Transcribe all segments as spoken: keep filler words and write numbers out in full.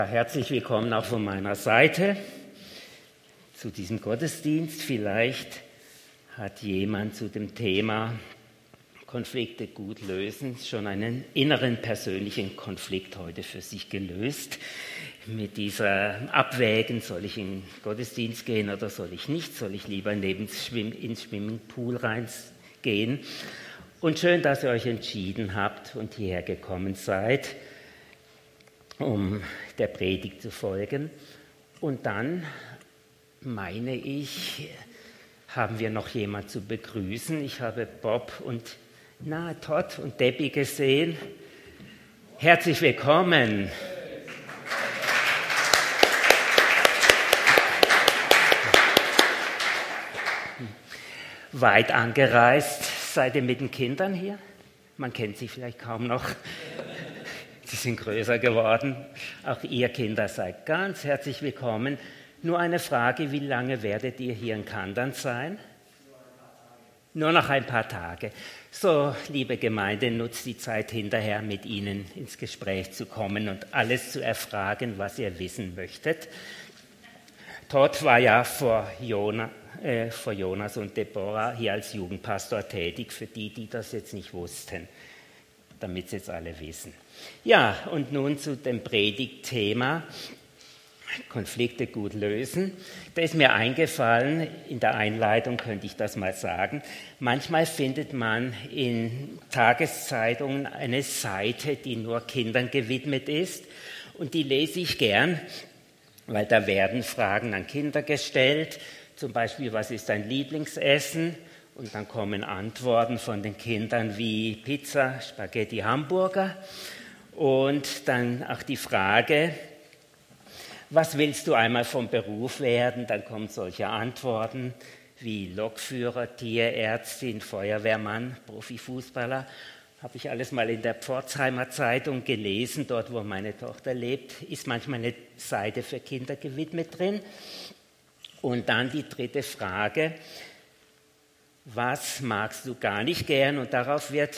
Herzlich willkommen auch von meiner Seite zu diesem Gottesdienst. Vielleicht hat jemand zu dem Thema Konflikte gut lösen schon einen inneren persönlichen Konflikt heute für sich gelöst. Mit dieser Abwägen, soll ich in den Gottesdienst gehen oder soll ich nicht? Soll ich lieber neben Schwimm- ins Swimmingpool reingehen? Und schön, dass ihr euch entschieden habt und hierher gekommen seid, um der Predigt zu folgen. Und dann, meine ich, haben wir noch jemand zu begrüßen. Ich habe Bob und na, Todd und Debbie gesehen. Herzlich willkommen. Weit angereist. Seid ihr mit den Kindern hier? Man kennt sie vielleicht kaum noch. Sie sind größer geworden. Auch ihr Kinder seid ganz herzlich willkommen. Nur eine Frage, wie lange werdet ihr hier in Kandern sein? Nur noch ein paar Tage. So, liebe Gemeinde, nutzt die Zeit hinterher, mit ihnen ins Gespräch zu kommen und alles zu erfragen, was ihr wissen möchtet. Todd war ja vor, Jona, äh, vor Jonas und Deborah hier als Jugendpastor tätig, für die, die das jetzt nicht wussten, damit es jetzt alle wissen. Ja, und nun zu dem Predigtthema Konflikte gut lösen. Da ist mir eingefallen, in der Einleitung könnte ich das mal sagen, manchmal findet man in Tageszeitungen eine Seite, die nur Kindern gewidmet ist, und die lese ich gern, weil da werden Fragen an Kinder gestellt, zum Beispiel, was ist dein Lieblingsessen? Und dann kommen Antworten von den Kindern wie Pizza, Spaghetti, Hamburger. Und dann auch die Frage, was willst du einmal vom Beruf werden? Dann kommen solche Antworten wie Lokführer, Tierärztin, Feuerwehrmann, Profifußballer. Habe ich alles mal in der Pforzheimer Zeitung gelesen, dort wo meine Tochter lebt, ist manchmal eine Seite für Kinder gewidmet drin. Und dann die dritte Frage, was magst du gar nicht gern? Und darauf wird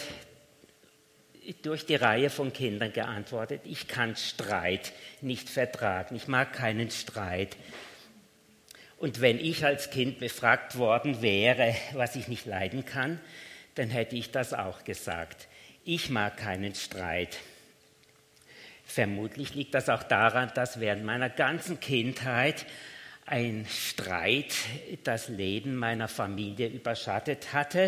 durch die Reihe von Kindern geantwortet, ich kann Streit nicht vertragen, ich mag keinen Streit. Und wenn ich als Kind befragt worden wäre, was ich nicht leiden kann, dann hätte ich das auch gesagt. Ich mag keinen Streit. Vermutlich liegt das auch daran, dass während meiner ganzen Kindheit ein Streit das Leben meiner Familie überschattet hatte.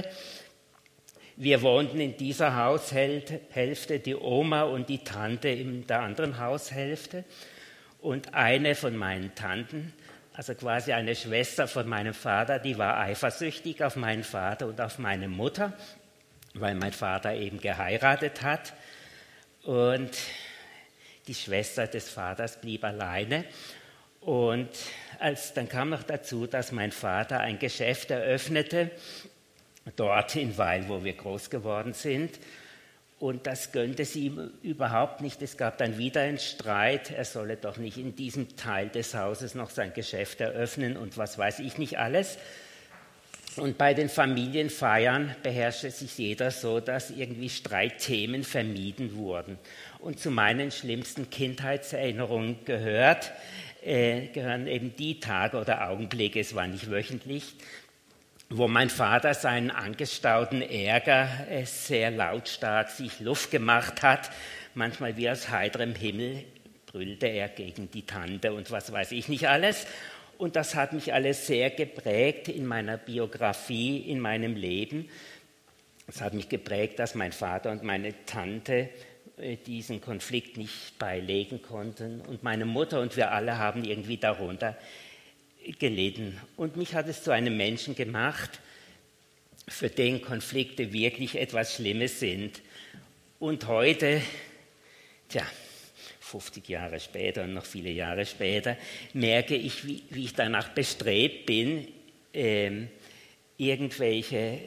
Wir wohnten in dieser Haushälfte, die Oma und die Tante in der anderen Haushälfte. Und eine von meinen Tanten, also quasi eine Schwester von meinem Vater, die war eifersüchtig auf meinen Vater und auf meine Mutter, weil mein Vater eben geheiratet hat. Und die Schwester des Vaters blieb alleine. Und als, dann kam noch dazu, dass mein Vater ein Geschäft eröffnete, dort in Weil, wo wir groß geworden sind. Und das gönnte sie ihm überhaupt nicht. Es gab dann wieder einen Streit. Er solle doch nicht in diesem Teil des Hauses noch sein Geschäft eröffnen und was weiß ich nicht alles. Und bei den Familienfeiern beherrschte sich jeder so, dass irgendwie Streitthemen vermieden wurden. Und zu meinen schlimmsten Kindheitserinnerungen gehört, äh, gehören eben die Tage oder Augenblicke, es war nicht wöchentlich, wo mein Vater seinen angestauten Ärger sehr lautstark sich Luft gemacht hat. Manchmal wie aus heiterem Himmel brüllte er gegen die Tante und was weiß ich nicht alles. Und das hat mich alles sehr geprägt in meiner Biografie, in meinem Leben. Es hat mich geprägt, dass mein Vater und meine Tante diesen Konflikt nicht beilegen konnten. Und meine Mutter und wir alle haben irgendwie darunter gelitten. Und mich hat es zu einem Menschen gemacht, für den Konflikte wirklich etwas Schlimmes sind. Und heute, tja, fünfzig Jahre später und noch viele Jahre später, merke ich, wie, wie ich danach bestrebt bin, äh, irgendwelche äh,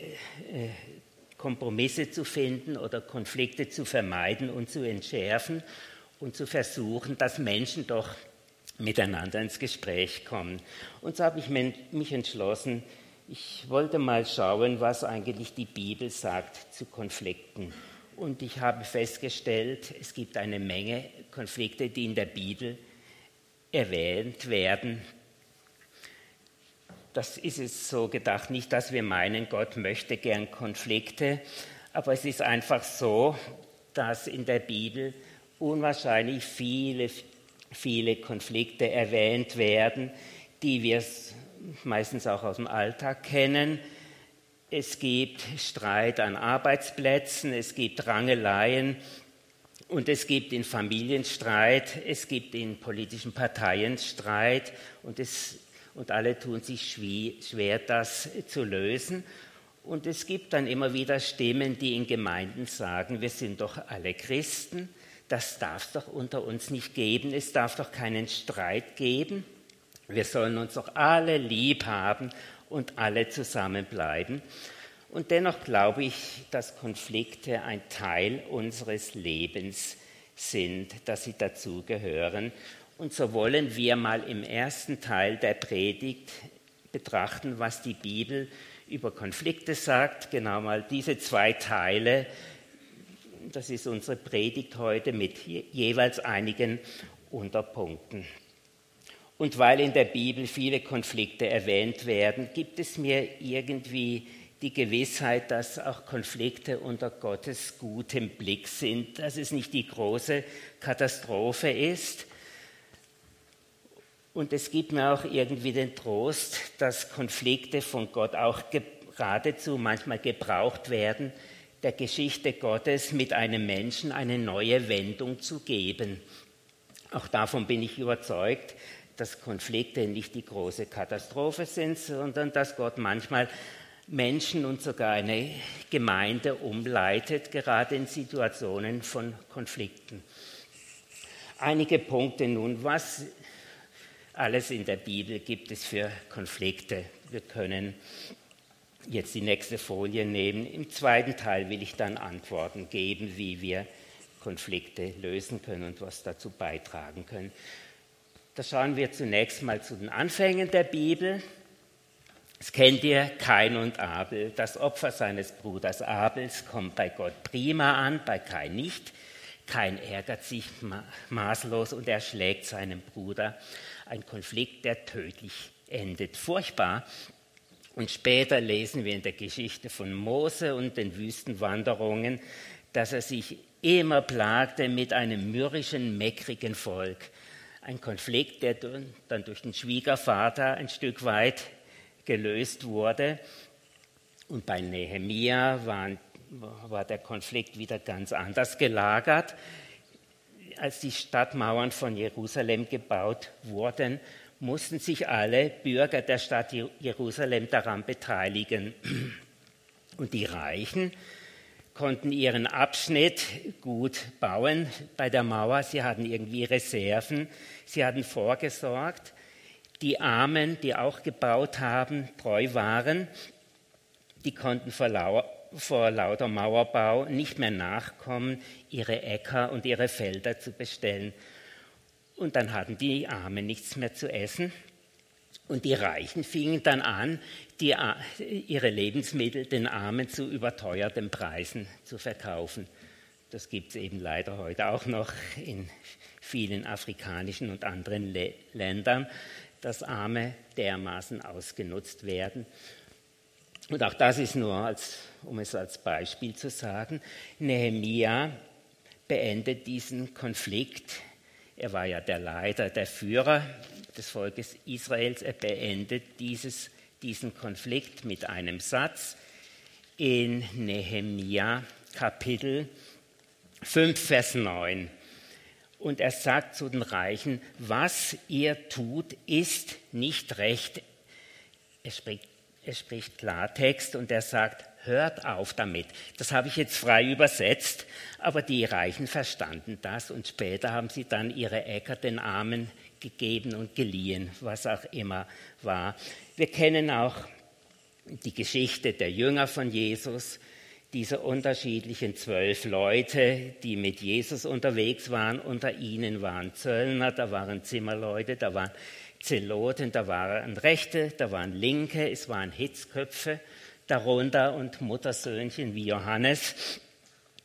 Kompromisse zu finden oder Konflikte zu vermeiden und zu entschärfen und zu versuchen, dass Menschen doch miteinander ins Gespräch kommen. Und so habe ich mich entschlossen, ich wollte mal schauen, was eigentlich die Bibel sagt zu Konflikten. Und ich habe festgestellt, es gibt eine Menge Konflikte, die in der Bibel erwähnt werden. Das ist es so gedacht, nicht, dass wir meinen, Gott möchte gern Konflikte, aber es ist einfach so, dass in der Bibel unwahrscheinlich viele, viele Konflikte erwähnt werden, die wir meistens auch aus dem Alltag kennen. Es gibt Streit an Arbeitsplätzen, es gibt Rangeleien und es gibt in Familien Streit, es gibt in politischen Parteien Streit und, es, und alle tun sich schwer, das zu lösen. Und es gibt dann immer wieder Stimmen, die in Gemeinden sagen, wir sind doch alle Christen, das darf es doch unter uns nicht geben, es darf doch keinen Streit geben, wir sollen uns doch alle lieb haben und alle zusammenbleiben. Und dennoch glaube ich, dass Konflikte ein Teil unseres Lebens sind, dass sie dazugehören. Und so wollen wir mal im ersten Teil der Predigt betrachten, was die Bibel über Konflikte sagt. Genau mal diese zwei Teile, das ist unsere Predigt heute mit jeweils einigen Unterpunkten. Und weil in der Bibel viele Konflikte erwähnt werden, gibt es mir irgendwie die Gewissheit, dass auch Konflikte unter Gottes gutem Blick sind, dass es nicht die große Katastrophe ist. Und es gibt mir auch irgendwie den Trost, dass Konflikte von Gott auch geradezu manchmal gebraucht werden, der Geschichte Gottes mit einem Menschen eine neue Wendung zu geben. Auch davon bin ich überzeugt, dass Konflikte nicht die große Katastrophe sind, sondern dass Gott manchmal Menschen und sogar eine Gemeinde umleitet, gerade in Situationen von Konflikten. Einige Punkte nun, was alles in der Bibel gibt es für Konflikte. Wir können jetzt die nächste Folie nehmen. Im zweiten Teil will ich dann Antworten geben, wie wir Konflikte lösen können und was dazu beitragen können. Da schauen wir zunächst mal zu den Anfängen der Bibel. Das kennt ihr, Kain und Abel. Das Opfer seines Bruders Abels kommt bei Gott prima an, bei Kain nicht. Kain ärgert sich ma- maßlos und erschlägt seinen Bruder. Ein Konflikt, der tödlich endet. Furchtbar. Und später lesen wir in der Geschichte von Mose und den Wüstenwanderungen, dass er sich immer plagte mit einem mürrischen, meckrigen Volk. Ein Konflikt, der dann durch den Schwiegervater ein Stück weit gelöst wurde. Und bei Nehemia war, war der Konflikt wieder ganz anders gelagert. Als die Stadtmauern von Jerusalem gebaut wurden, mussten sich alle Bürger der Stadt Jerusalem daran beteiligen. Und die Reichen konnten ihren Abschnitt gut bauen bei der Mauer. Sie hatten irgendwie Reserven, sie hatten vorgesorgt. Die Armen, die auch gebaut haben, treu waren, die konnten vor, lau- vor lauter Mauerbau nicht mehr nachkommen, ihre Äcker und ihre Felder zu bestellen. Und dann hatten die Armen nichts mehr zu essen. Und die Reichen fingen dann an, die, ihre Lebensmittel den Armen zu überteuerten Preisen zu verkaufen. Das gibt es eben leider heute auch noch in vielen afrikanischen und anderen Le- Ländern, dass Arme dermaßen ausgenutzt werden. Und auch das ist nur, als, um es als Beispiel zu sagen, Nehemia beendet diesen Konflikt. Er war ja der Leiter, der Führer des Volkes Israels. Er beendet dieses, diesen Konflikt mit einem Satz in Nehemia Kapitel fünf, Vers neun. Und er sagt zu den Reichen, was ihr tut, ist nicht recht. Er spricht, er spricht Klartext und er sagt, hört auf damit. Das habe ich jetzt frei übersetzt, aber die Reichen verstanden das und später haben sie dann ihre Äcker den Armen gegeben und geliehen, was auch immer war. Wir kennen auch die Geschichte der Jünger von Jesus, diese unterschiedlichen zwölf Leute, die mit Jesus unterwegs waren. Unter ihnen waren Zöllner, da waren Zimmerleute, da waren Zeloten, da waren Rechte, da waren Linke, es waren Hitzköpfe darunter und Muttersöhnchen wie Johannes.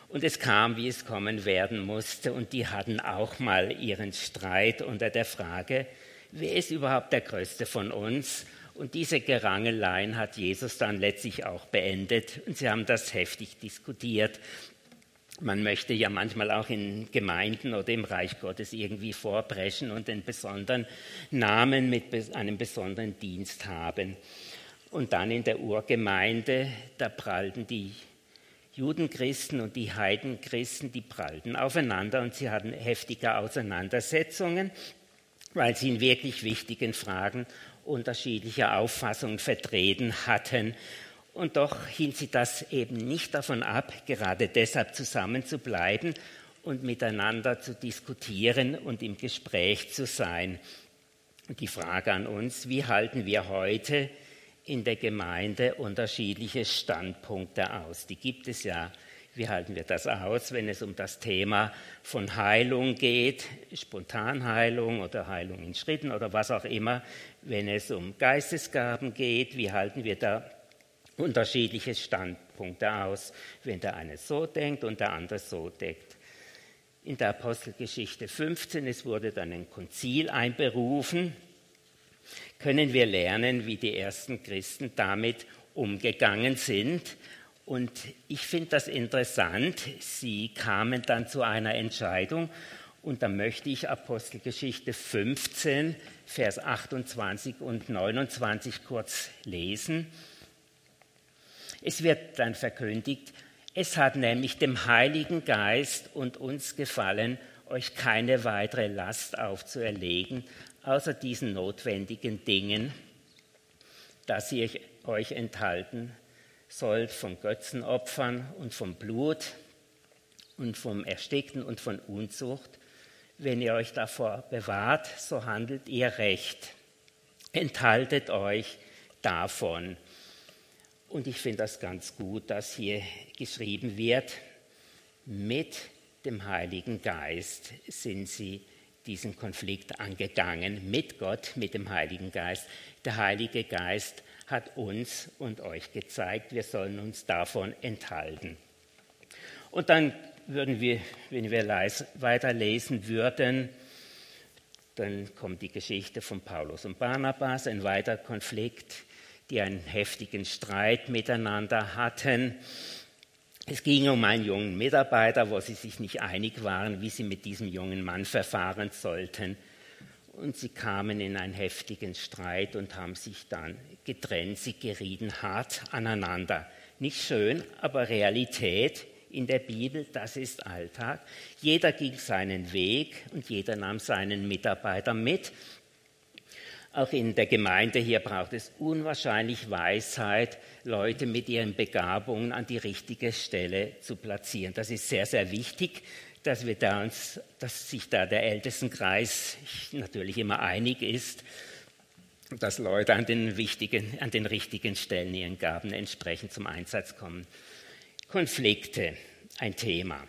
Und es kam, wie es kommen werden musste, und die hatten auch mal ihren Streit unter der Frage, wer ist überhaupt der Größte von uns? Und diese Gerangeleien hat Jesus dann letztlich auch beendet, und sie haben das heftig diskutiert. Man möchte ja manchmal auch in Gemeinden oder im Reich Gottes irgendwie vorbrechen und einen besonderen Namen mit einem besonderen Dienst haben. Und dann in der Urgemeinde, da prallten die Judenchristen und die Heidenchristen, die prallten aufeinander und sie hatten heftige Auseinandersetzungen, weil sie in wirklich wichtigen Fragen unterschiedliche Auffassungen vertreten hatten. Und doch hielt sie das eben nicht davon ab, gerade deshalb zusammenzubleiben und miteinander zu diskutieren und im Gespräch zu sein. Und die Frage an uns, wie halten wir heute in der Gemeinde unterschiedliche Standpunkte aus? Die gibt es ja. Wie halten wir das aus, wenn es um das Thema von Heilung geht, Spontanheilung oder Heilung in Schritten oder was auch immer, wenn es um Geistesgaben geht? Wie halten wir da unterschiedliche Standpunkte aus, wenn der eine so denkt und der andere so denkt? In der Apostelgeschichte fünfzehn, es wurde dann ein Konzil einberufen, können wir lernen, wie die ersten Christen damit umgegangen sind. Und ich finde das interessant, sie kamen dann zu einer Entscheidung, und da möchte ich Apostelgeschichte fünfzehn, Vers achtundzwanzig und neunundzwanzig kurz lesen. Es wird dann verkündigt, es hat nämlich dem Heiligen Geist und uns gefallen, euch keine weitere Last aufzuerlegen, außer diesen notwendigen Dingen, dass ihr euch enthalten sollt von Götzenopfern und vom Blut und vom Erstickten und von Unzucht. Wenn ihr euch davor bewahrt, so handelt ihr recht. Enthaltet euch davon. Und ich finde das ganz gut, dass hier geschrieben wird, mit dem Heiligen Geist sind sie diesen Konflikt angegangen, mit Gott, mit dem Heiligen Geist. Der Heilige Geist hat uns und euch gezeigt, wir sollen uns davon enthalten. Und dann würden wir, wenn wir weiterlesen würden, dann kommt die Geschichte von Paulus und Barnabas, ein weiterer Konflikt, die einen heftigen Streit miteinander hatten. Es ging um einen jungen Mitarbeiter, wo sie sich nicht einig waren, wie sie mit diesem jungen Mann verfahren sollten. Und sie kamen in einen heftigen Streit und haben sich dann getrennt. Sie gerieten hart aneinander. Nicht schön, aber Realität in der Bibel, das ist Alltag. Jeder ging seinen Weg und jeder nahm seinen Mitarbeiter mit. Auch in der Gemeinde hier braucht es unwahrscheinlich Weisheit, Leute mit ihren Begabungen an die richtige Stelle zu platzieren. Das ist sehr, sehr wichtig, dass wir da uns, dass sich da der Ältestenkreis natürlich immer einig ist, dass Leute an den wichtigen, an den richtigen Stellen ihren Gaben entsprechend zum Einsatz kommen. Konflikte, ein Thema.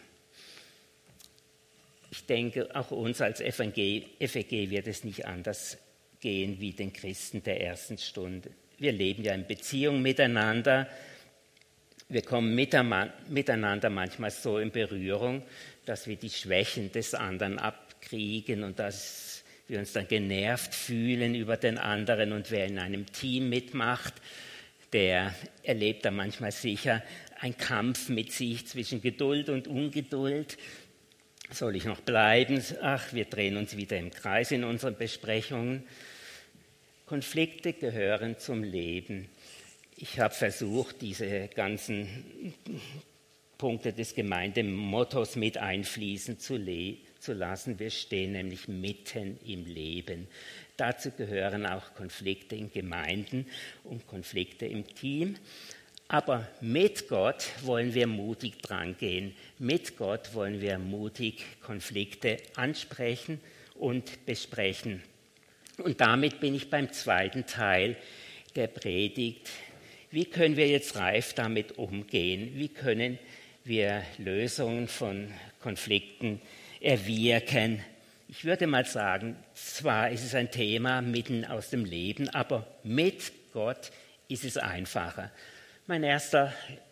Ich denke, auch uns als F E G, F E G wird es nicht anders gehen wie den Christen der ersten Stunde. Wir leben ja in Beziehung miteinander. Wir kommen miteinander manchmal so in Berührung, dass wir die Schwächen des anderen abkriegen und dass wir uns dann genervt fühlen über den anderen. Und wer in einem Team mitmacht, der erlebt da manchmal sicher einen Kampf mit sich zwischen Geduld und Ungeduld. Soll ich noch bleiben? Ach, wir drehen uns wieder im Kreis in unseren Besprechungen. Konflikte gehören zum Leben. Ich habe versucht, diese ganzen Punkte des Gemeindemottos mit einfließen zu, le- zu lassen. Wir stehen nämlich mitten im Leben. Dazu gehören auch Konflikte in Gemeinden und Konflikte im Team. Aber mit Gott wollen wir mutig drangehen. Mit Gott wollen wir mutig Konflikte ansprechen und besprechen. Und damit bin ich beim zweiten Teil der Predigt. Wie können wir jetzt reif damit umgehen? Wie können wir Lösungen von Konflikten erwirken? Ich würde mal sagen, zwar ist es ein Thema mitten aus dem Leben, aber mit Gott ist es einfacher. Mein erster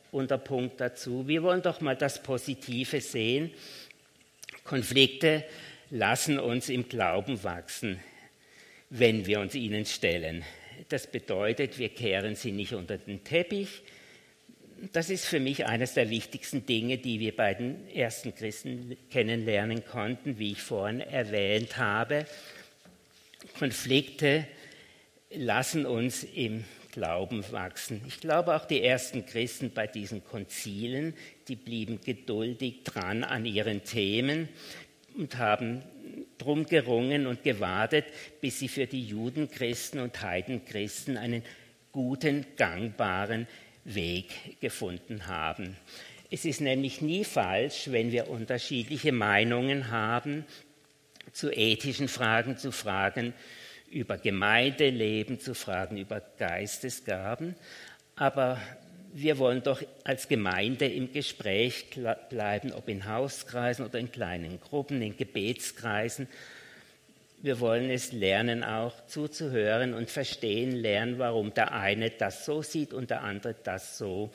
Unterpunkt dazu. Wir wollen doch mal das Positive sehen. Konflikte lassen uns im Glauben wachsen, wenn wir uns ihnen stellen. Das bedeutet, wir kehren sie nicht unter den Teppich. Das ist für mich eines der wichtigsten Dinge, die wir bei den ersten Christen kennenlernen konnten, wie ich vorhin erwähnt habe. Konflikte lassen uns im Glauben wachsen. Ich glaube, auch die ersten Christen bei diesen Konzilen, die blieben geduldig dran an ihren Themen und haben drum gerungen und gewartet, bis sie für die Judenchristen und Heidenchristen einen guten, gangbaren Weg gefunden haben. Es ist nämlich nie falsch, wenn wir unterschiedliche Meinungen haben zu ethischen Fragen, zu Fragen über Gemeindeleben, zu Fragen über Geistesgaben. Aber wir wollen doch als Gemeinde im Gespräch bleiben, ob in Hauskreisen oder in kleinen Gruppen, in Gebetskreisen. Wir wollen es lernen, auch zuzuhören und verstehen lernen, warum der eine das so sieht und der andere das so.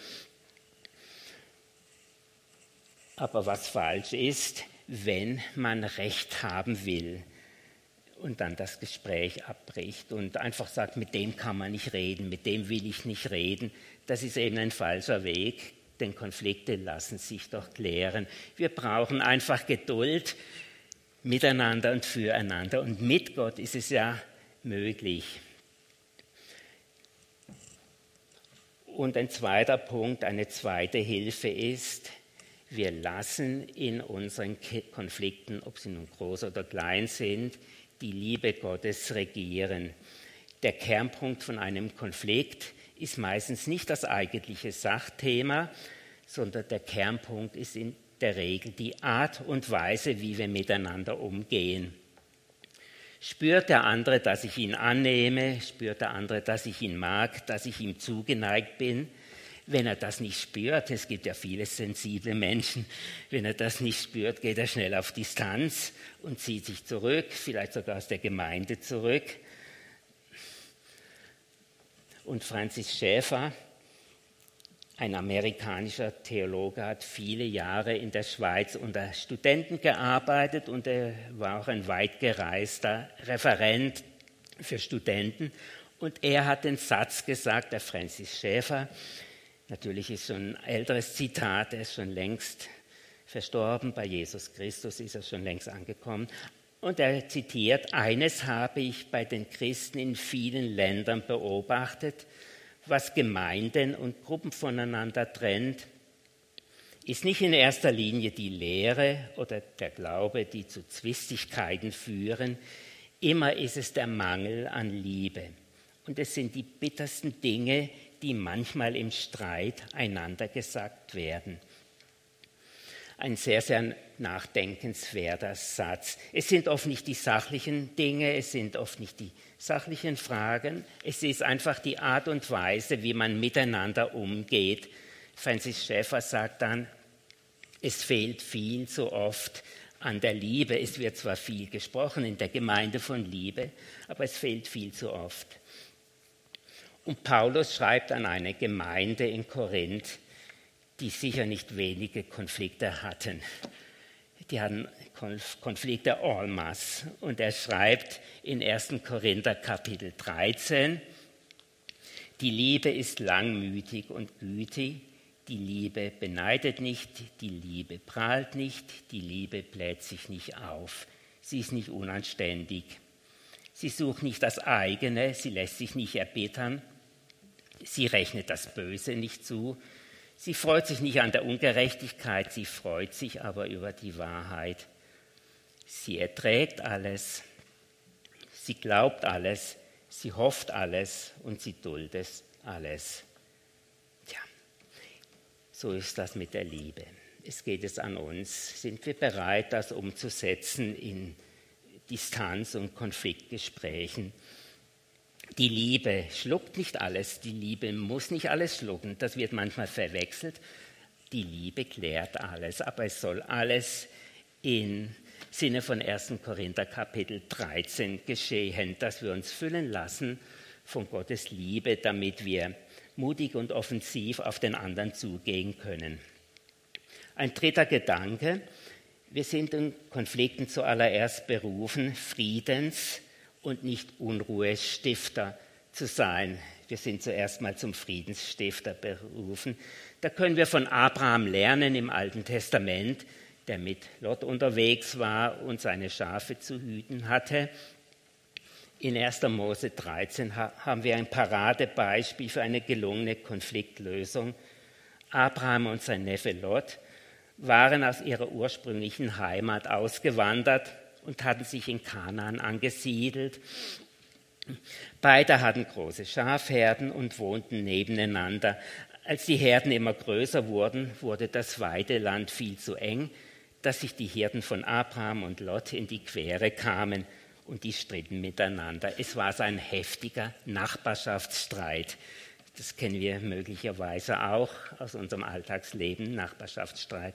Aber was falsch ist, wenn man Recht haben will und dann das Gespräch abbricht und einfach sagt, mit dem kann man nicht reden, mit dem will ich nicht reden, das ist eben ein falscher Weg, denn Konflikte lassen sich doch klären. Wir brauchen einfach Geduld miteinander und füreinander und mit Gott ist es ja möglich. Und ein zweiter Punkt, eine zweite Hilfe ist, wir lassen in unseren Konflikten, ob sie nun groß oder klein sind, die Liebe Gottes regieren. Der Kernpunkt von einem Konflikt ist meistens nicht das eigentliche Sachthema, sondern der Kernpunkt ist in der Regel die Art und Weise, wie wir miteinander umgehen. Spürt der andere, dass ich ihn annehme? Spürt der andere, dass ich ihn mag, dass ich ihm zugeneigt bin? Wenn er das nicht spürt, es gibt ja viele sensible Menschen, wenn er das nicht spürt, geht er schnell auf Distanz und zieht sich zurück, vielleicht sogar aus der Gemeinde zurück. Und Francis Schaeffer, ein amerikanischer Theologe, hat viele Jahre in der Schweiz unter Studenten gearbeitet und er war auch ein weit gereister Referent für Studenten. Und er hat den Satz gesagt, der Francis Schaeffer, natürlich ist schon ein älteres Zitat, er ist schon längst verstorben, bei Jesus Christus ist er schon längst angekommen. Und er zitiert, eines habe ich bei den Christen in vielen Ländern beobachtet, was Gemeinden und Gruppen voneinander trennt, ist nicht in erster Linie die Lehre oder der Glaube, die zu Zwistigkeiten führen. Immer ist es der Mangel an Liebe. Und es sind die bittersten Dinge, die manchmal im Streit einander gesagt werden. Ein sehr, sehr nachdenkenswerter Satz. Es sind oft nicht die sachlichen Dinge, es sind oft nicht die sachlichen Fragen, es ist einfach die Art und Weise, wie man miteinander umgeht. Francis Schaeffer sagt dann, es fehlt viel zu oft an der Liebe. Es wird zwar viel gesprochen in der Gemeinde von Liebe, aber es fehlt viel zu oft. Und Paulus schreibt an eine Gemeinde in Korinth, die sicher nicht wenige Konflikte hatten. Die hatten Konflikte en masse. Und er schreibt in ersten Korinther Kapitel dreizehn, die Liebe ist langmütig und gütig, die Liebe beneidet nicht, die Liebe prahlt nicht, die Liebe bläht sich nicht auf, sie ist nicht unanständig, sie sucht nicht das eigene, sie lässt sich nicht erbittern, sie rechnet das Böse nicht zu, sie freut sich nicht an der Ungerechtigkeit, sie freut sich aber über die Wahrheit. Sie erträgt alles, sie glaubt alles, sie hofft alles und sie duldet alles. Tja, so ist das mit der Liebe. Es geht es an uns. Sind wir bereit, das umzusetzen in Distanz- und Konfliktgesprächen? Die Liebe schluckt nicht alles, die Liebe muss nicht alles schlucken, das wird manchmal verwechselt. Die Liebe klärt alles, aber es soll alles im Sinne von ersten Korinther Kapitel dreizehn geschehen, dass wir uns füllen lassen von Gottes Liebe, damit wir mutig und offensiv auf den anderen zugehen können. Ein dritter Gedanke: Wir sind in Konflikten zuallererst berufen, Friedens- und nicht Unruhestifter zu sein. Wir sind zuerst mal zum Friedensstifter berufen. Da können wir von Abraham lernen im Alten Testament, der mit Lot unterwegs war und seine Schafe zu hüten hatte. In erster Mose dreizehn haben wir ein Paradebeispiel für eine gelungene Konfliktlösung. Abraham und sein Neffe Lot waren aus ihrer ursprünglichen Heimat ausgewandert und hatten sich in Kanaan angesiedelt. Beide hatten große Schafherden und wohnten nebeneinander. Als die Herden immer größer wurden, wurde das Weideland viel zu eng, dass sich die Hirten von Abraham und Lot in die Quere kamen und die stritten miteinander. Es war so ein heftiger Nachbarschaftsstreit. Das kennen wir möglicherweise auch aus unserem Alltagsleben, Nachbarschaftsstreit.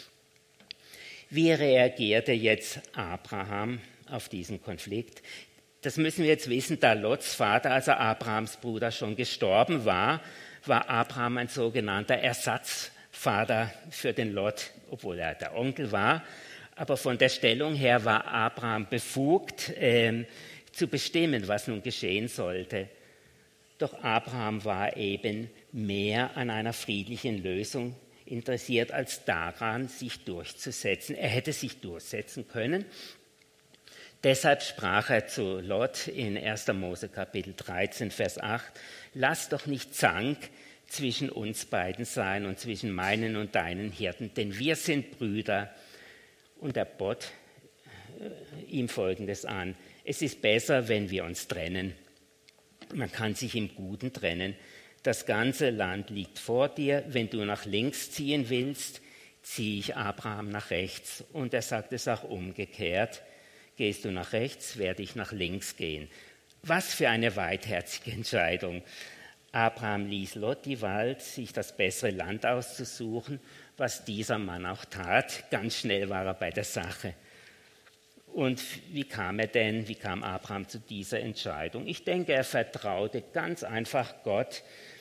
Wie reagierte jetzt Abraham auf diesen Konflikt? Das müssen wir jetzt wissen, da Lots Vater, also Abrahams Bruder, schon gestorben war, war Abraham ein sogenannter Ersatzvater für den Lot, obwohl er der Onkel war. Aber von der Stellung her war Abraham befugt, äh, zu bestimmen, was nun geschehen sollte. Doch Abraham war eben mehr an einer friedlichen Lösung interessiert, als daran, sich durchzusetzen. Er hätte sich durchsetzen können. Deshalb sprach er zu Lot in erster Mose Kapitel dreizehn, Vers acht, lass doch nicht Zank zwischen uns beiden sein und zwischen meinen und deinen Hirten, denn wir sind Brüder. Und er bot ihm Folgendes an: Es ist besser, wenn wir uns trennen. Man kann sich im Guten trennen. Das ganze Land liegt vor dir. Wenn du nach links ziehen willst, ziehe ich Abraham nach rechts. Und er sagt es auch umgekehrt. Gehst du nach rechts, werde ich nach links gehen. Was für eine weitherzige Entscheidung. Abraham ließ Lot die Wahl, sich das bessere Land auszusuchen, was dieser Mann auch tat. Ganz schnell war er bei der Sache. Und wie kam er denn, wie kam Abraham zu dieser Entscheidung? Ich denke, er vertraute ganz einfach Gott,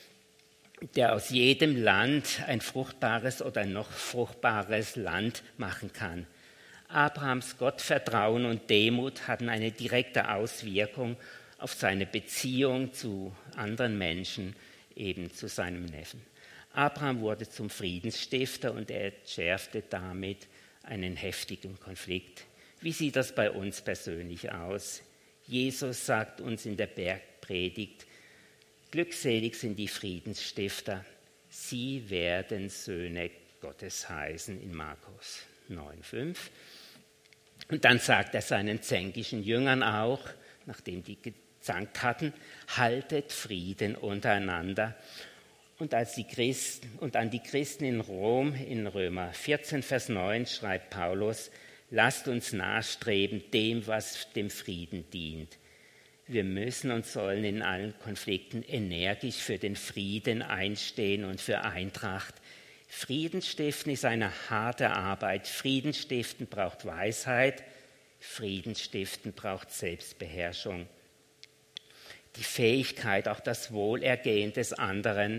der aus jedem Land ein fruchtbares oder ein noch fruchtbares Land machen kann. Abrahams Gottvertrauen und Demut hatten eine direkte Auswirkung auf seine Beziehung zu anderen Menschen, eben zu seinem Neffen. Abraham wurde zum Friedensstifter und er entschärfte damit einen heftigen Konflikt. Wie sieht das bei uns persönlich aus? Jesus sagt uns in der Bergpredigt, glückselig sind die Friedensstifter, sie werden Söhne Gottes heißen, in Markus neun, fünf. Und dann sagt er seinen zänkischen Jüngern auch, nachdem die gezankt hatten, haltet Frieden untereinander. Und, als die Christen, und an die Christen in Rom, in Römer vierzehn, Vers neun, schreibt Paulus, lasst uns nachstreben dem, was dem Frieden dient. Wir müssen und sollen in allen Konflikten energisch für den Frieden einstehen und für Eintracht. Friedensstiften ist eine harte Arbeit. Friedensstiften braucht Weisheit. Friedensstiften braucht Selbstbeherrschung. Die Fähigkeit, auch das Wohlergehen des anderen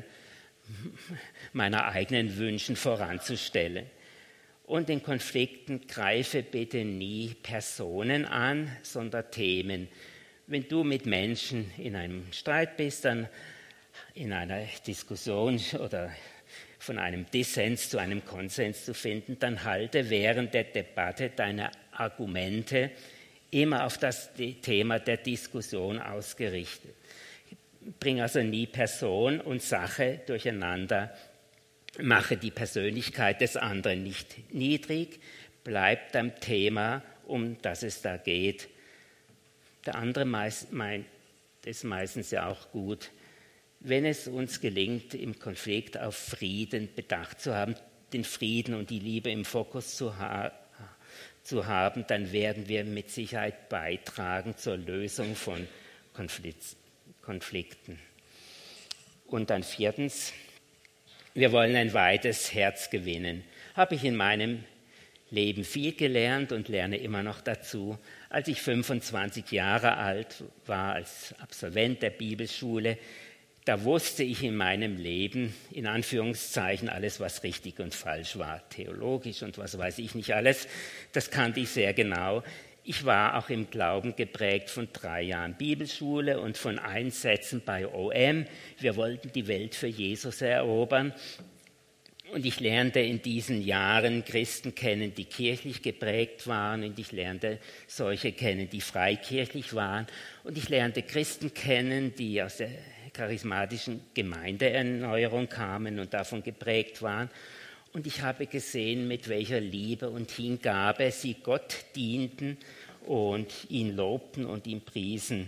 meiner eigenen Wünschen voranzustellen. Und in Konflikten greife bitte nie Personen an, sondern Themen. Wenn du mit Menschen in einem Streit bist, dann in einer Diskussion oder von einem Dissens zu einem Konsens zu finden, dann halte während der Debatte deine Argumente immer auf das Thema der Diskussion ausgerichtet. Bring also nie Person und Sache durcheinander. Mache die Persönlichkeit des anderen nicht niedrig. Bleib beim Thema, um das es da geht. Der andere meist, meint es meistens ja auch gut. Wenn es uns gelingt, im Konflikt auf Frieden bedacht zu haben, den Frieden und die Liebe im Fokus zu, ha- zu haben, dann werden wir mit Sicherheit beitragen zur Lösung von Konflikt- Konflikten. Und dann viertens, wir wollen ein weites Herz gewinnen. Habe ich in meinem Leben viel gelernt und lerne immer noch dazu. Als ich fünfundzwanzig Jahre alt war, als Absolvent der Bibelschule, da wusste ich in meinem Leben, in Anführungszeichen, alles, was richtig und falsch war, theologisch und was weiß ich nicht alles, das kannte ich sehr genau. Ich war auch im Glauben geprägt von drei Jahren Bibelschule und von Einsätzen bei O M. Wir wollten die Welt für Jesus erobern. Und ich lernte in diesen Jahren Christen kennen, die kirchlich geprägt waren, und ich lernte solche kennen, die freikirchlich waren. Und ich lernte Christen kennen, die aus der charismatischen Gemeindeerneuerung kamen und davon geprägt waren. Und ich habe gesehen, mit welcher Liebe und Hingabe sie Gott dienten und ihn lobten und ihn priesen.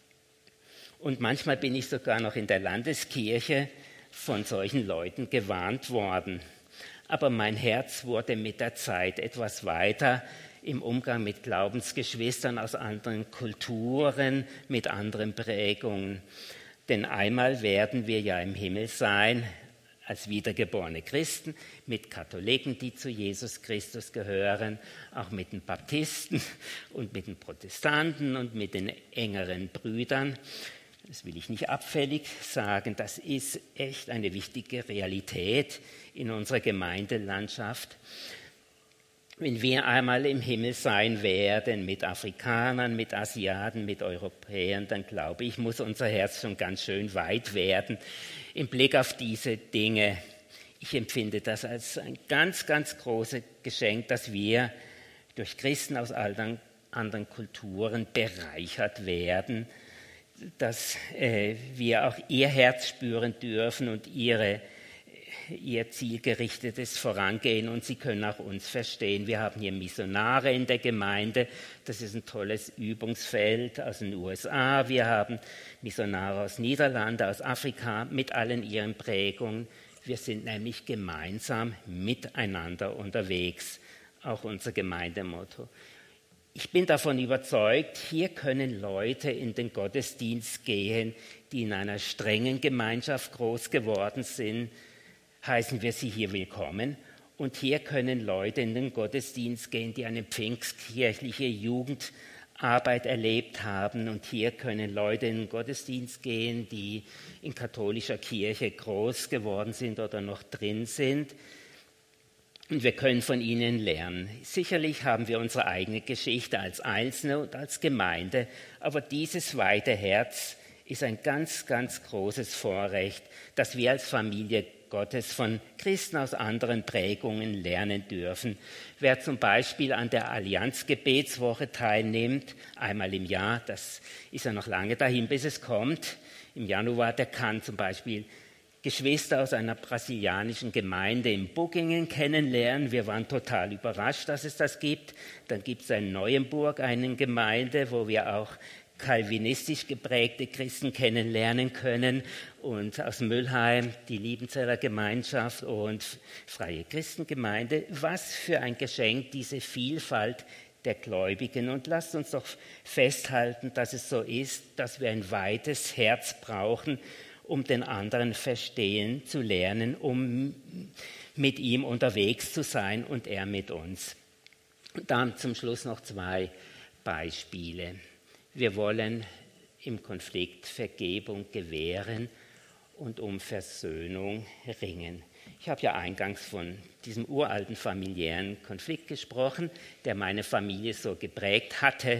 Und manchmal bin ich sogar noch in der Landeskirche von solchen Leuten gewarnt worden. Aber mein Herz wurde mit der Zeit etwas weiter im Umgang mit Glaubensgeschwistern aus anderen Kulturen, mit anderen Prägungen. Denn einmal werden wir ja im Himmel sein, als wiedergeborene Christen, mit Katholiken, die zu Jesus Christus gehören, auch mit den Baptisten und mit den Protestanten und mit den engeren Brüdern. Das will ich nicht abfällig sagen, das ist echt eine wichtige Realität in unserer Gemeindelandschaft. Wenn wir einmal im Himmel sein werden, mit Afrikanern, mit Asiaten, mit Europäern, dann glaube ich, muss unser Herz schon ganz schön weit werden im Blick auf diese Dinge. Ich empfinde das als ein ganz, ganz großes Geschenk, dass wir durch Christen aus anderen, anderen Kulturen bereichert werden, dass äh, wir auch ihr Herz spüren dürfen und ihre ihr zielgerichtetes Vorangehen, und sie können auch uns verstehen. Wir haben hier Missionare in der Gemeinde, das ist ein tolles Übungsfeld aus den U S A. Wir haben Missionare aus Niederlanden, aus Afrika mit allen ihren Prägungen. Wir sind nämlich gemeinsam miteinander unterwegs, auch unser Gemeindemotto. Ich bin davon überzeugt, hier können Leute in den Gottesdienst gehen, die in einer strengen Gemeinschaft groß geworden sind, heißen wir sie hier willkommen. Und hier können Leute in den Gottesdienst gehen, die eine pfingstkirchliche Jugendarbeit erlebt haben. Und hier können Leute in den Gottesdienst gehen, die in katholischer Kirche groß geworden sind oder noch drin sind. Und wir können von ihnen lernen. Sicherlich haben wir unsere eigene Geschichte als Einzelne und als Gemeinde, aber dieses weite Herz ist ein ganz, ganz großes Vorrecht, dass wir als Familie Gottes von Christen aus anderen Prägungen lernen dürfen. Wer zum Beispiel an der Allianz-Gebetswoche teilnimmt, einmal im Jahr, das ist ja noch lange dahin, bis es kommt, im Januar, der kann zum Beispiel Geschwister aus einer brasilianischen Gemeinde in Buggingen kennenlernen. Wir waren total überrascht, dass es das gibt. Dann gibt es in Neuenburg eine Gemeinde, wo wir auch kalvinistisch geprägte Christen kennenlernen können, und aus Müllheim die Liebenzeller Gemeinschaft und Freie Christengemeinde. Was für ein Geschenk, diese Vielfalt der Gläubigen. Und lasst uns doch festhalten, dass es so ist, dass wir ein weites Herz brauchen, um den anderen verstehen zu lernen, um mit ihm unterwegs zu sein und er mit uns. Und dann zum Schluss noch zwei Beispiele. Wir wollen im Konflikt Vergebung gewähren und um Versöhnung ringen. Ich habe ja eingangs von diesem uralten familiären Konflikt gesprochen, der meine Familie so geprägt hatte,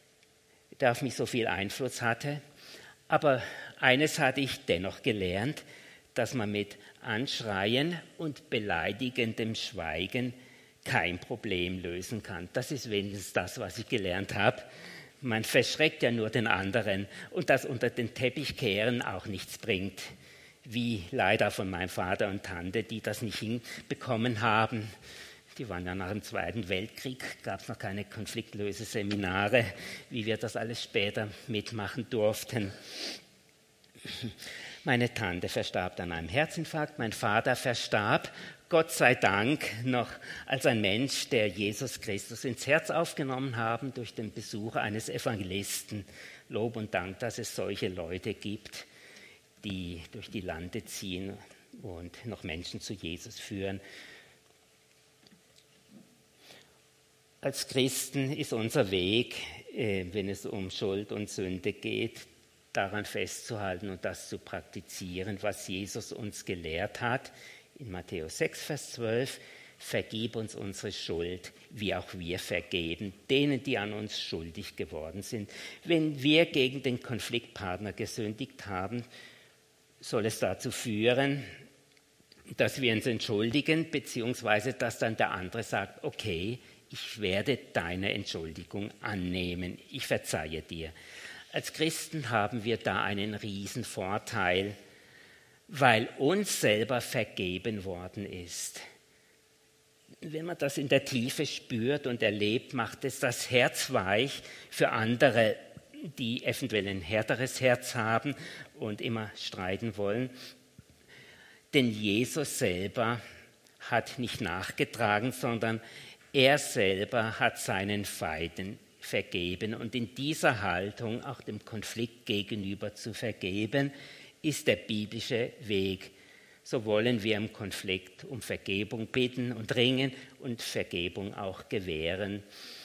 der auf mich so viel Einfluss hatte. Aber eines hatte ich dennoch gelernt, dass man mit Anschreien und beleidigendem Schweigen kein Problem lösen kann. Das ist wenigstens das, was ich gelernt habe. Man verschreckt ja nur den anderen, und das unter den Teppich kehren auch nichts bringt, wie leider von meinem Vater und Tante, die das nicht hinbekommen haben. Die waren ja nach dem Zweiten Weltkrieg, gab es noch keine Konfliktlöseseminare, wie wir das alles später mitmachen durften. Meine Tante verstarb an einem Herzinfarkt, mein Vater verstarb, Gott sei Dank, noch als ein Mensch, der Jesus Christus ins Herz aufgenommen haben durch den Besuch eines Evangelisten. Lob und Dank, dass es solche Leute gibt, die durch die Lande ziehen und noch Menschen zu Jesus führen. Als Christen ist unser Weg, wenn es um Schuld und Sünde geht, daran festzuhalten und das zu praktizieren, was Jesus uns gelehrt hat. In Matthäus sechs, Vers zwölf, vergib uns unsere Schuld, wie auch wir vergeben, denen, die an uns schuldig geworden sind. Wenn wir gegen den Konfliktpartner gesündigt haben, soll es dazu führen, dass wir uns entschuldigen, beziehungsweise dass dann der andere sagt, okay, ich werde deine Entschuldigung annehmen, ich verzeihe dir. Als Christen haben wir da einen riesen Vorteil, weil uns selber vergeben worden ist. Wenn man das in der Tiefe spürt und erlebt, macht es das Herz weich für andere, die eventuell ein härteres Herz haben und immer streiten wollen. Denn Jesus selber hat nicht nachgetragen, sondern er selber hat seinen Feinden vergeben. Und in dieser Haltung, auch dem Konflikt gegenüber zu vergeben, ist der biblische Weg. So wollen wir im Konflikt um Vergebung bitten und ringen und Vergebung auch gewähren.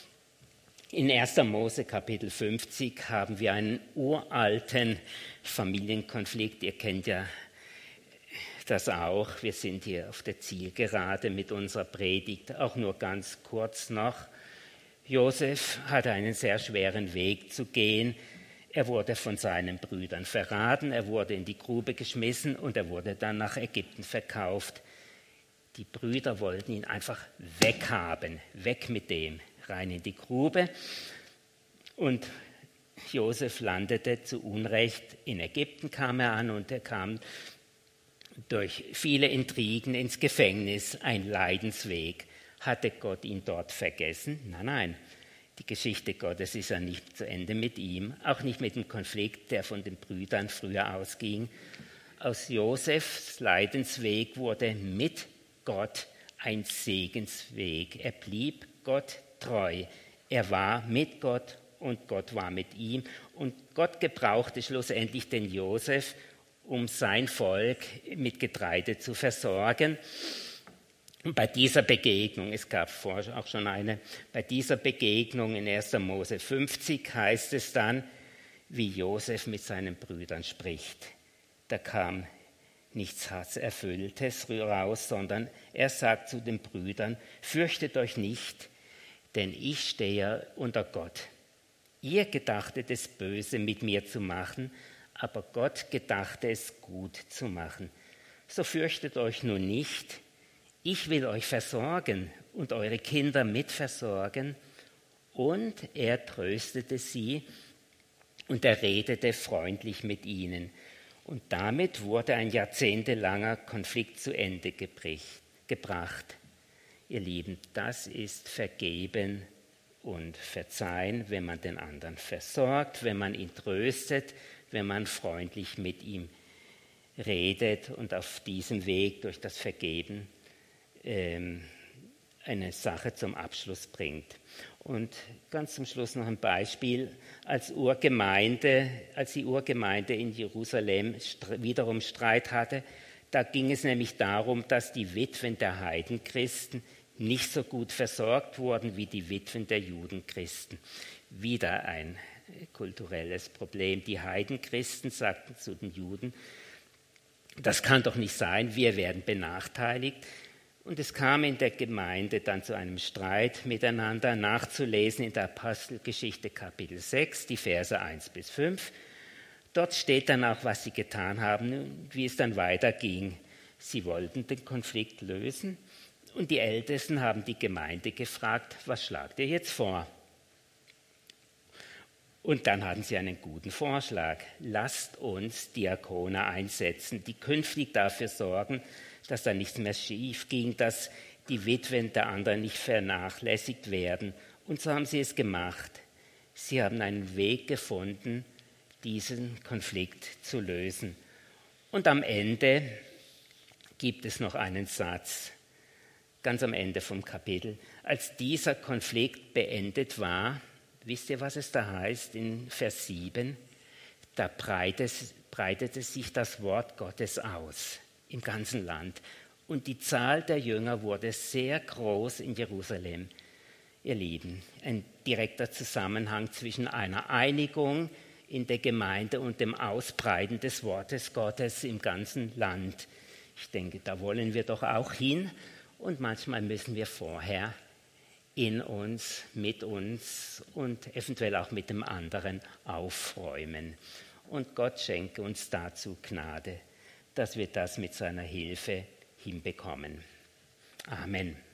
In erster Mose Kapitel fünfzig haben wir einen uralten Familienkonflikt. Ihr kennt ja das auch. Wir sind hier auf der Zielgerade mit unserer Predigt, auch nur ganz kurz noch. Josef hatte einen sehr schweren Weg zu gehen. Er wurde von seinen Brüdern verraten, er wurde in die Grube geschmissen und er wurde dann nach Ägypten verkauft. Die Brüder wollten ihn einfach weghaben, weg mit dem, rein in die Grube. Und Josef landete zu Unrecht in Ägypten, kam er an und er kam durch viele Intrigen ins Gefängnis, ein Leidensweg. Hatte Gott ihn dort vergessen? Nein, nein. Die Geschichte Gottes ist ja nicht zu Ende mit ihm, auch nicht mit dem Konflikt, der von den Brüdern früher ausging. Aus Josefs Leidensweg wurde mit Gott ein Segensweg. Er blieb Gott treu. Er war mit Gott und Gott war mit ihm. Und Gott gebrauchte schlussendlich den Josef, um sein Volk mit Getreide zu versorgen. Und bei dieser Begegnung, es gab vorher auch schon eine, bei dieser Begegnung in erster Mose fünfzig heißt es dann, wie Josef mit seinen Brüdern spricht. Da kam nichts Hasserfülltes raus, sondern er sagt zu den Brüdern, fürchtet euch nicht, denn ich stehe unter Gott. Ihr gedachtet es böse mit mir zu machen, aber Gott gedachte es gut zu machen. So fürchtet euch nun nicht, ich will euch versorgen und eure Kinder mitversorgen. Und er tröstete sie und er redete freundlich mit ihnen. Und damit wurde ein jahrzehntelanger Konflikt zu Ende gebracht. Ihr Lieben, das ist Vergeben und Verzeihen, wenn man den anderen versorgt, wenn man ihn tröstet, wenn man freundlich mit ihm redet und auf diesem Weg durch das Vergeben eine Sache zum Abschluss bringt. Und ganz zum Schluss noch ein Beispiel. Als Urgemeinde, als die Urgemeinde in Jerusalem wiederum Streit hatte, da ging es nämlich darum, dass die Witwen der Heidenchristen nicht so gut versorgt wurden wie die Witwen der Judenchristen. Wieder ein kulturelles Problem. Die Heidenchristen sagten zu den Juden, das kann doch nicht sein, wir werden benachteiligt. Und es kam in der Gemeinde dann zu einem Streit miteinander, nachzulesen in der Apostelgeschichte Kapitel sechs, die Verse eins bis fünf. Dort steht dann auch, was sie getan haben und wie es dann weiterging. Sie wollten den Konflikt lösen und die Ältesten haben die Gemeinde gefragt, was schlagt ihr jetzt vor? Und dann hatten sie einen guten Vorschlag. Lasst uns Diakone einsetzen, die künftig dafür sorgen, dass da nichts mehr schief ging, dass die Witwen der anderen nicht vernachlässigt werden. Und so haben sie es gemacht. Sie haben einen Weg gefunden, diesen Konflikt zu lösen. Und am Ende gibt es noch einen Satz, ganz am Ende vom Kapitel. Als dieser Konflikt beendet war, wisst ihr, was es da heißt in Vers sieben? Da breitete sich das Wort Gottes aus im ganzen Land. Und die Zahl der Jünger wurde sehr groß in Jerusalem. Ihr Lieben, ein direkter Zusammenhang zwischen einer Einigung in der Gemeinde und dem Ausbreiten des Wortes Gottes im ganzen Land. Ich denke, da wollen wir doch auch hin und manchmal müssen wir vorher in uns, mit uns und eventuell auch mit dem anderen aufräumen. Und Gott schenke uns dazu Gnade, dass wir das mit seiner Hilfe hinbekommen. Amen.